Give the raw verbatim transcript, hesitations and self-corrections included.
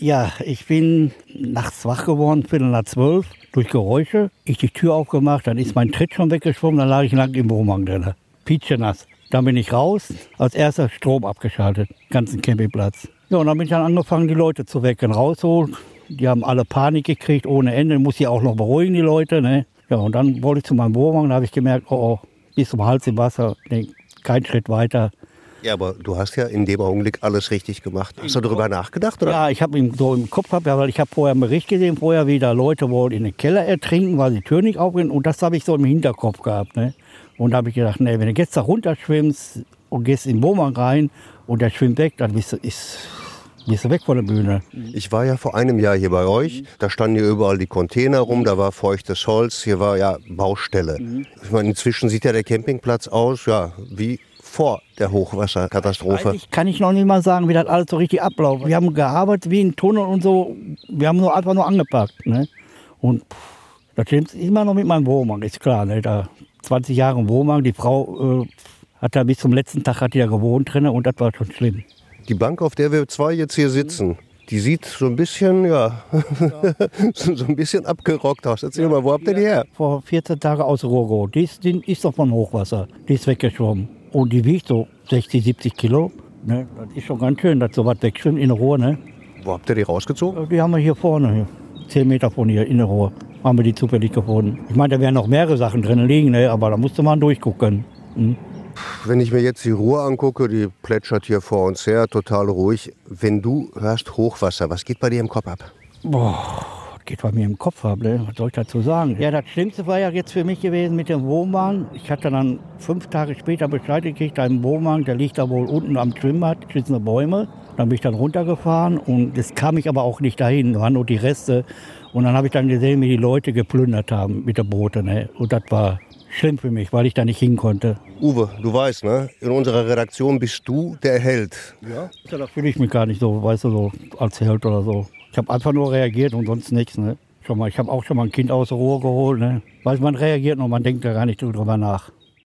Ja, ich bin nachts wach geworden, Viertel nach zwölf, durch Geräusche. Ich die Tür aufgemacht, dann ist mein Tritt schon weggeschwommen, dann lag ich lang im Wohnwagen drin. Pietschenass. Dann bin ich raus, als erster Strom abgeschaltet, ganzen Campingplatz. Ja, und dann bin ich dann angefangen, die Leute zu wecken, rausholen. Die haben alle Panik gekriegt, ohne Ende. Muss ich auch noch beruhigen, die Leute. Ne? Ja, und dann wollte ich zu meinem Wohnwagen, da habe ich gemerkt, oh, oh, bis zum Hals im Wasser, nee, kein Schritt weiter. Ja, aber du hast ja in dem Augenblick alles richtig gemacht. Hast du darüber nachgedacht? Oder? Ja, ich habe ihn so im Kopf gehabt, weil ich habe vorher einen Bericht gesehen, vorher wieder Leute wohl in den Keller ertrinken, weil die Tür nicht aufgehen. Und das habe ich so im Hinterkopf gehabt. Ne? Und da habe ich gedacht, nee, wenn du jetzt da runterschwimmst und gehst in den Wohnwagen rein und der schwimmt weg, dann bist du, ist, bist du weg von der Bühne. Ich war ja vor einem Jahr hier bei euch. Da standen hier überall die Container rum, da war feuchtes Holz, hier war ja Baustelle. Mhm. Ich meine, inzwischen sieht ja der Campingplatz aus, ja, wie vor der Hochwasserkatastrophe. Eigentlich kann ich noch nicht mal sagen, wie das alles so richtig abläuft. Wir haben gearbeitet wie ein Tunnel und so. Wir haben nur einfach nur angepackt. Ne? Und pff, das stimmt immer noch mit meinem Wohnwagen, ist klar. Ne? Da zwanzig Jahre im Wohnwagen, die Frau äh, hat da bis zum letzten Tag hat die da gewohnt drin und das war schon schlimm. Die Bank, auf der wir zwei jetzt hier sitzen, die sieht so ein bisschen, ja, so ein bisschen abgerockt aus. Erzähl mal, wo habt ihr die her? Vor vierzehn Tagen aus Rohroh. Die ist, die ist doch von Hochwasser. Die ist weggeschwommen. Und die wiegt so sechzig, siebzig Kilo. Ne? Das ist schon ganz schön, dass so was wegschwimmt in der Rohr. Ne? Wo habt ihr die rausgezogen? Die haben wir hier vorne, hier. zehn Meter von hier in der Rohr. Haben wir die zufällig gefunden. Ich meine, da wären noch mehrere Sachen drin liegen, ne? Aber da musste man durchgucken. Hm? Wenn ich mir jetzt die Ruhr angucke, die plätschert hier vor uns her, total ruhig. Wenn du hörst Hochwasser, was geht bei dir im Kopf ab? Boah, was geht bei mir im Kopf ab, ne? Was soll ich dazu sagen? Ja, das Schlimmste war ja jetzt für mich gewesen mit dem Wohnwagen. Ich hatte dann fünf Tage später Bescheid gekriegt, ein Wohnwagen, der liegt da wohl unten am Schwimmbad, zwischen den Bäumen. Dann bin ich dann runtergefahren und das kam ich aber auch nicht dahin, waren nur die Reste. Und dann habe ich dann gesehen, wie die Leute geplündert haben mit den Booten. Ne? Und das war schlimm für mich, weil ich da nicht hin konnte. Uwe, du weißt, ne? In unserer Redaktion bist du der Held. Ja? Da fühle ich mich gar nicht so, weißt du, so als Held oder so. Ich habe einfach nur reagiert und sonst nichts. Ne? Schon mal, ich habe auch schon mal ein Kind aus der Ruhe geholt. Ne? Weil man reagiert und man denkt da gar nicht drüber nach.